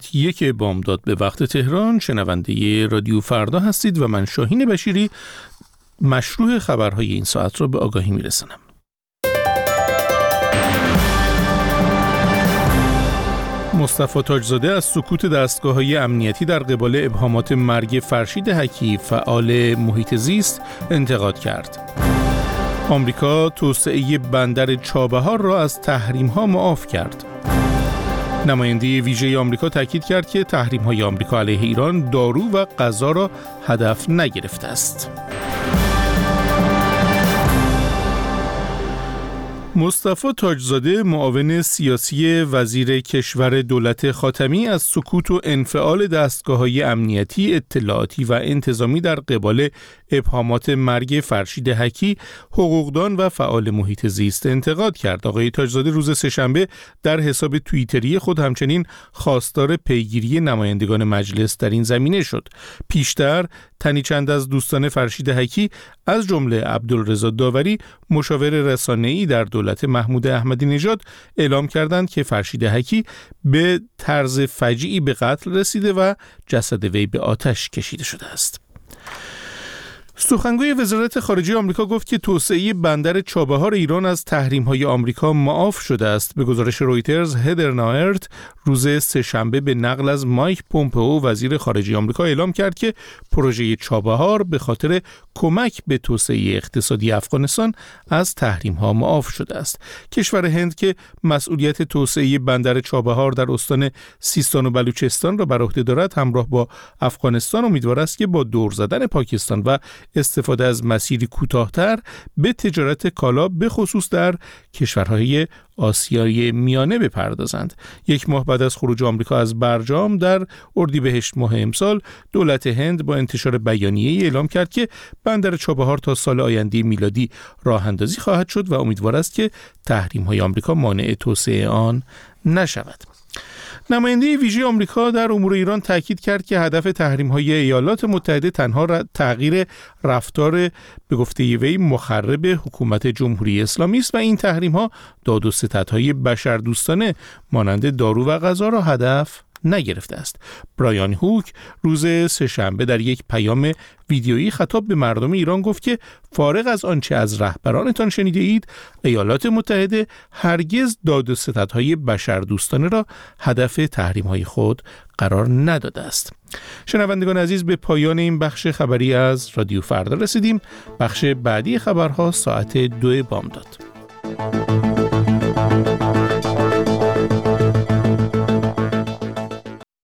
یک بامداد به وقت تهران، شنونده رادیو فردا هستید و من شاهین بشیری مشروع خبرهای این ساعت را به آگاهی میرسانم. مصطفی تاجزاده از سکوت دستگاه‌های امنیتی در قبال ابهامات مرگ فرشید حکی فعال محیط زیست انتقاد کرد. آمریکا توسعه بندر چابهار را از تحریم‌ها معاف کرد. نماینده ویژه آمریکا تاکید کرد که تحریم‌های آمریکا علیه ایران دارو و غذا را هدف نگرفته است. مصطفی تاجزاده معاون سیاسی وزیر کشور دولت خاتمی از سکوت و انفعال دستگاه‌های امنیتی، اطلاعاتی و انتظامی در قبال ابهامات مرگ فرشید حکی، حقوقدان و فعال محیط زیست انتقاد کرد. آقای تاجزاده روز سه‌شنبه در حساب توییتری خود همچنین خواستار پیگیری نمایندگان مجلس در این زمینه شد. پیشتر تنی چند از دوستان فرشید حکی از جمله عبدالرضا داوری، مشاور رسانه‌ای در دولت محمود احمدی نژاد، اعلام کردند که فرشید حکی به طرز فجیعی به قتل رسیده و جسد وی به آتش کشیده شده است. سخنگوی وزارت خارجه آمریکا گفت که توسعه بندر چابهار ایران از تحریم‌های آمریکا معاف شده است. به گزارش رویترز، هدر نایرت روز سه‌شنبه به نقل از مایک پومپئو وزیر خارجه آمریکا اعلام کرد که پروژه چابهار به خاطر کمک به توسعه اقتصادی افغانستان از تحریم‌ها معاف شده است. کشور هند که مسئولیت توسعه بندر چابهار در استان سیستان و بلوچستان را بر عهده دارد، همراه با افغانستان امیدوار است که با دور زدن پاکستان و استفاده از مسیری کوتاه‌تر به تجارت کالا به خصوص در کشورهای آسیای میانه بپردازند. یک ماه بعد از خروج آمریکا از برجام در اردیبهشت ماه امسال، دولت هند با انتشار بیانیه‌ای اعلام کرد که بندر چابهار تا سال آینده میلادی راه اندازی خواهد شد و امیدوار است که تحریم‌های آمریکا مانع توسعه آن نشود. نماینده ویژه آمریکا در امور ایران تاکید کرد که هدف تحریم‌های ایالات متحده تنها تغییر رفتار به گفته وی مخرب حکومت جمهوری اسلامی است و این تحریم‌ها داد و ستدهای بشردوستانه مانند دارو و غذا را هدف نگرفته است. برایان هوک روز سه‌شنبه در یک پیام ویدیویی خطاب به مردم ایران گفت که فارغ از آنچه از رهبرانتان شنیده اید، ایالات متحده هرگز داد و ستدهای بشردوستانه را هدف تحریم‌های خود قرار نداده است. شنوندگان عزیز، به پایان این بخش خبری از رادیو فردا رسیدیم. بخش بعدی خبرها ساعت 2 بامداد.